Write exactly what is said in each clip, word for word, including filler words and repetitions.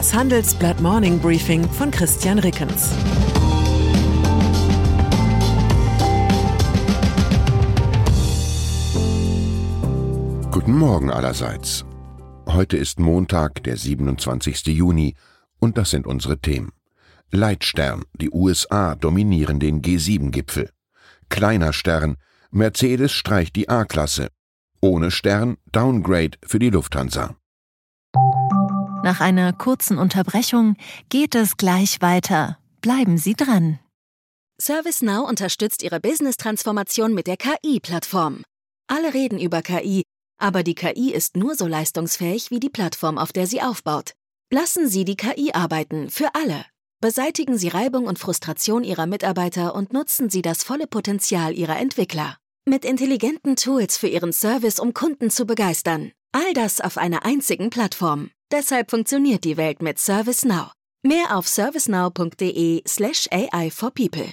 Das Handelsblatt Morning Briefing von Christian Rickens. Guten Morgen allerseits. Heute ist Montag, der siebenundzwanzigsten Juni, und das sind unsere Themen. Leitstern, die U S A dominieren den G sieben Gipfel. Kleiner Stern, Mercedes streicht die A-Klasse. Ohne Stern, Downgrade für die Lufthansa. Nach einer kurzen Unterbrechung geht es gleich weiter. Bleiben Sie dran. ServiceNow unterstützt Ihre Business-Transformation mit der K I-Plattform. Alle reden über K I, aber die K I ist nur so leistungsfähig wie die Plattform, auf der sie aufbaut. Lassen Sie die K I arbeiten, für alle. Beseitigen Sie Reibung und Frustration Ihrer Mitarbeiter und nutzen Sie das volle Potenzial Ihrer Entwickler. Mit intelligenten Tools für Ihren Service, um Kunden zu begeistern. All das auf einer einzigen Plattform. Deshalb funktioniert die Welt mit ServiceNow. Mehr auf servicenow.de slash AI for people.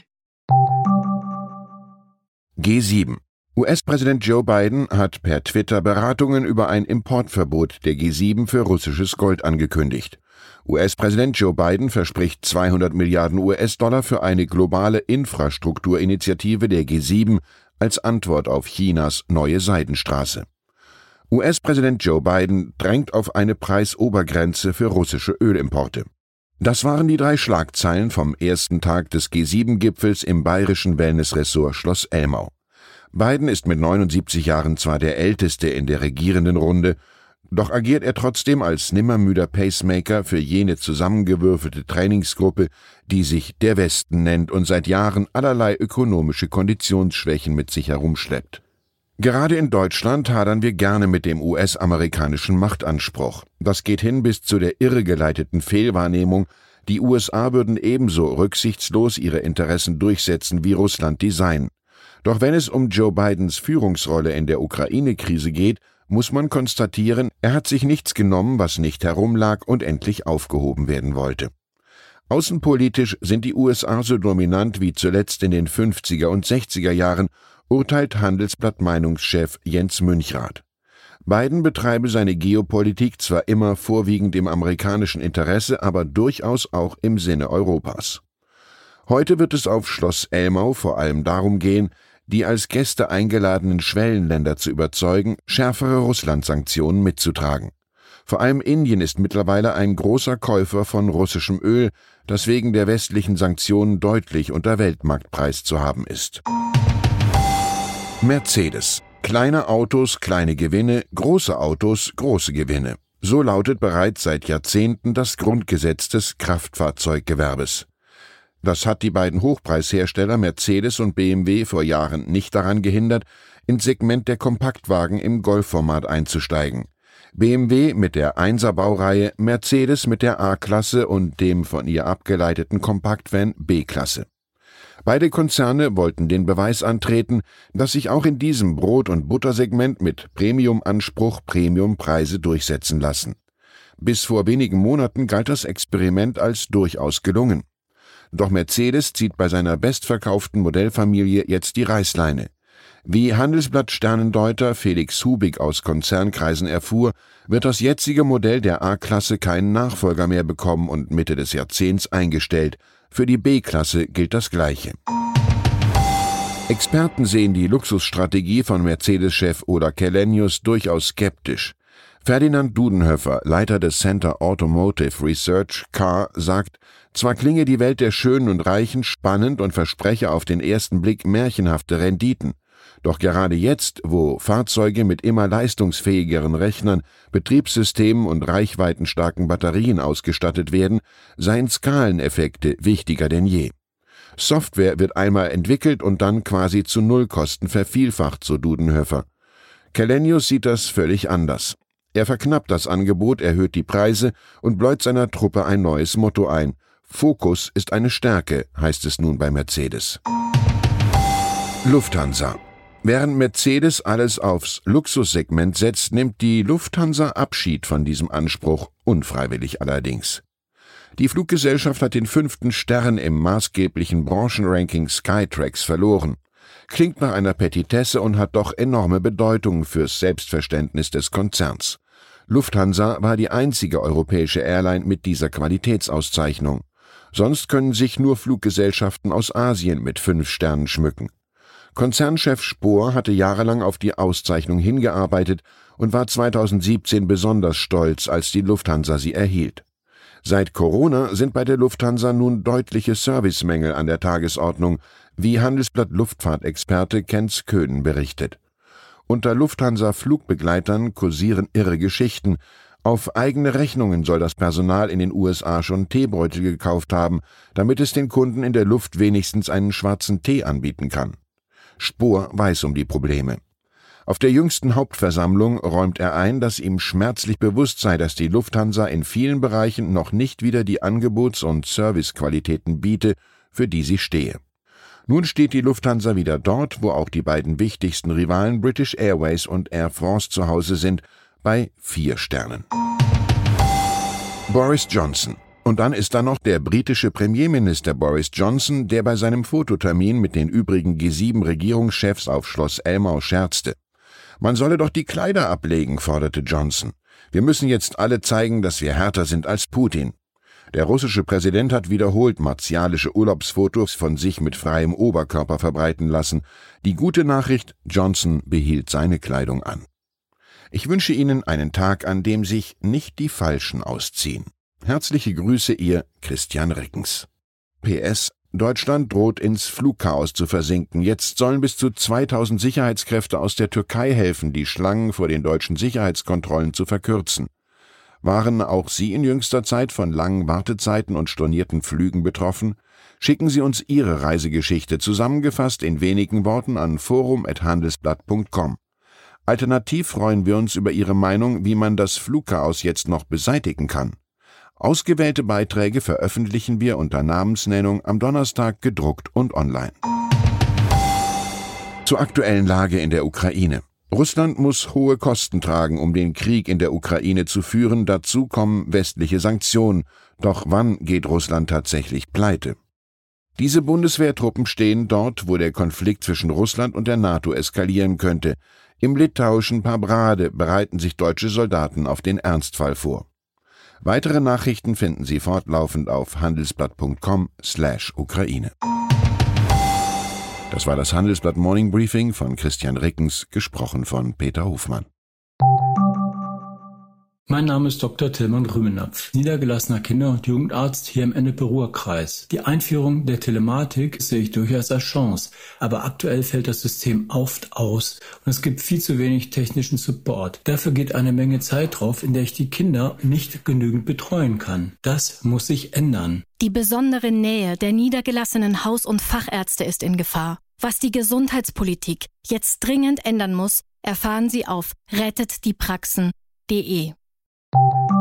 G sieben. U S-Präsident Joe Biden hat per Twitter Beratungen über ein Importverbot der G sieben für russisches Gold angekündigt. U S-Präsident Joe Biden verspricht zweihundert Milliarden U S-Dollar für eine globale Infrastrukturinitiative der G sieben als Antwort auf Chinas neue Seidenstraße. U S-Präsident Joe Biden drängt auf eine Preisobergrenze für russische Ölimporte. Das waren die drei Schlagzeilen vom ersten Tag des G sieben Gipfels im bayerischen Wellnessressort Schloss Elmau. Biden ist mit neunundsiebzig Jahren zwar der Älteste in der regierenden Runde, doch agiert er trotzdem als nimmermüder Pacemaker für jene zusammengewürfelte Trainingsgruppe, die sich der Westen nennt und seit Jahren allerlei ökonomische Konditionsschwächen mit sich herumschleppt. Gerade in Deutschland hadern wir gerne mit dem U S-amerikanischen Machtanspruch. Das geht hin bis zu der irregeleiteten Fehlwahrnehmung, die U S A würden ebenso rücksichtslos ihre Interessen durchsetzen wie Russland die seien. Doch wenn es um Joe Bidens Führungsrolle in der Ukraine-Krise geht, muss man konstatieren, er hat sich nichts genommen, was nicht herumlag und endlich aufgehoben werden wollte. Außenpolitisch sind die U S A so dominant wie zuletzt in den fünfziger und sechziger Jahren, urteilt Handelsblatt-Meinungschef Jens Münchrath. Biden betreibe seine Geopolitik zwar immer vorwiegend im amerikanischen Interesse, aber durchaus auch im Sinne Europas. Heute wird es auf Schloss Elmau vor allem darum gehen, die als Gäste eingeladenen Schwellenländer zu überzeugen, schärfere Russland-Sanktionen mitzutragen. Vor allem Indien ist mittlerweile ein großer Käufer von russischem Öl, das wegen der westlichen Sanktionen deutlich unter Weltmarktpreis zu haben ist. Mercedes. Kleine Autos, kleine Gewinne, große Autos, große Gewinne. So lautet bereits seit Jahrzehnten das Grundgesetz des Kraftfahrzeuggewerbes. Das hat die beiden Hochpreishersteller Mercedes und B M W vor Jahren nicht daran gehindert, ins Segment der Kompaktwagen im Golfformat einzusteigen. B M W mit der Einser-Baureihe, Mercedes mit der A-Klasse und dem von ihr abgeleiteten Kompaktvan B-Klasse. Beide Konzerne wollten den Beweis antreten, dass sich auch in diesem Brot- und Buttersegment mit Premium-Anspruch Premiumpreise durchsetzen lassen. Bis vor wenigen Monaten galt das Experiment als durchaus gelungen. Doch Mercedes zieht bei seiner bestverkauften Modellfamilie jetzt die Reißleine. Wie Handelsblatt-Sternendeuter Felix Hubig aus Konzernkreisen erfuhr, wird das jetzige Modell der A-Klasse keinen Nachfolger mehr bekommen und Mitte des Jahrzehnts eingestellt. Für die B-Klasse gilt das Gleiche. Experten sehen die Luxusstrategie von Mercedes-Chef Oda Källenius durchaus skeptisch. Ferdinand Dudenhöfer, Leiter des Center Automotive Research C A R, sagt, zwar klinge die Welt der Schönen und Reichen spannend und verspreche auf den ersten Blick märchenhafte Renditen. Doch gerade jetzt, wo Fahrzeuge mit immer leistungsfähigeren Rechnern, Betriebssystemen und reichweitenstarken Batterien ausgestattet werden, seien Skaleneffekte wichtiger denn je. Software wird einmal entwickelt und dann quasi zu Nullkosten vervielfacht, so Dudenhöfer. Källenius sieht das völlig anders. Er verknappt das Angebot, erhöht die Preise und bläut seiner Truppe ein neues Motto ein. Fokus ist eine Stärke, heißt es nun bei Mercedes. Lufthansa. Während Mercedes alles aufs Luxussegment setzt, nimmt die Lufthansa Abschied von diesem Anspruch, unfreiwillig allerdings. Die Fluggesellschaft hat den fünften Stern im maßgeblichen Branchenranking Skytrax verloren. Klingt nach einer Petitesse und hat doch enorme Bedeutung fürs Selbstverständnis des Konzerns. Lufthansa war die einzige europäische Airline mit dieser Qualitätsauszeichnung. Sonst können sich nur Fluggesellschaften aus Asien mit fünf Sternen schmücken. Konzernchef Spohr hatte jahrelang auf die Auszeichnung hingearbeitet und war zweitausendsiebzehn besonders stolz, als die Lufthansa sie erhielt. Seit Corona sind bei der Lufthansa nun deutliche Servicemängel an der Tagesordnung, wie Handelsblatt Luftfahrtexperte Kenz Köhnen berichtet. Unter Lufthansa-Flugbegleitern kursieren irre Geschichten. Auf eigene Rechnungen soll das Personal in den U S A schon Teebeutel gekauft haben, damit es den Kunden in der Luft wenigstens einen schwarzen Tee anbieten kann. Spohr weiß um die Probleme. Auf der jüngsten Hauptversammlung räumt er ein, dass ihm schmerzlich bewusst sei, dass die Lufthansa in vielen Bereichen noch nicht wieder die Angebots- und Servicequalitäten biete, für die sie stehe. Nun steht die Lufthansa wieder dort, wo auch die beiden wichtigsten Rivalen British Airways und Air France zu Hause sind, bei vier Sternen. Boris Johnson. Und dann ist da noch der britische Premierminister Boris Johnson, der bei seinem Fototermin mit den übrigen G sieben Regierungschefs auf Schloss Elmau scherzte. Man solle doch die Kleider ablegen, forderte Johnson. Wir müssen jetzt alle zeigen, dass wir härter sind als Putin. Der russische Präsident hat wiederholt martialische Urlaubsfotos von sich mit freiem Oberkörper verbreiten lassen. Die gute Nachricht, Johnson behielt seine Kleidung an. Ich wünsche Ihnen einen Tag, an dem sich nicht die Falschen ausziehen. Herzliche Grüße, Ihr Christian Rickens. P S. Deutschland droht ins Flugchaos zu versinken. Jetzt sollen bis zu zweitausend Sicherheitskräfte aus der Türkei helfen, die Schlangen vor den deutschen Sicherheitskontrollen zu verkürzen. Waren auch Sie in jüngster Zeit von langen Wartezeiten und stornierten Flügen betroffen? Schicken Sie uns Ihre Reisegeschichte zusammengefasst in wenigen Worten an forum at handelsblatt punkt com. Alternativ freuen wir uns über Ihre Meinung, wie man das Flugchaos jetzt noch beseitigen kann. Ausgewählte Beiträge veröffentlichen wir unter Namensnennung am Donnerstag gedruckt und online. Zur aktuellen Lage in der Ukraine. Russland muss hohe Kosten tragen, um den Krieg in der Ukraine zu führen. Dazu kommen westliche Sanktionen. Doch wann geht Russland tatsächlich pleite? Diese Bundeswehrtruppen stehen dort, wo der Konflikt zwischen Russland und der NATO eskalieren könnte. Im litauischen Pabrade bereiten sich deutsche Soldaten auf den Ernstfall vor. Weitere Nachrichten finden Sie fortlaufend auf handelsblatt punkt com slash Ukraine. Das war das Handelsblatt Morning Briefing von Christian Rickens, gesprochen von Peter Hofmann. Mein Name ist Doktor Tilman Grümenapf, niedergelassener Kinder- und Jugendarzt hier im Ennepe-Ruhr-Kreis. Die Einführung der Telematik sehe ich durchaus als Chance, aber aktuell fällt das System oft aus und es gibt viel zu wenig technischen Support. Dafür geht eine Menge Zeit drauf, in der ich die Kinder nicht genügend betreuen kann. Das muss sich ändern. Die besondere Nähe der niedergelassenen Haus- und Fachärzte ist in Gefahr. Was die Gesundheitspolitik jetzt dringend ändern muss, erfahren Sie auf rettet die praxen punkt de.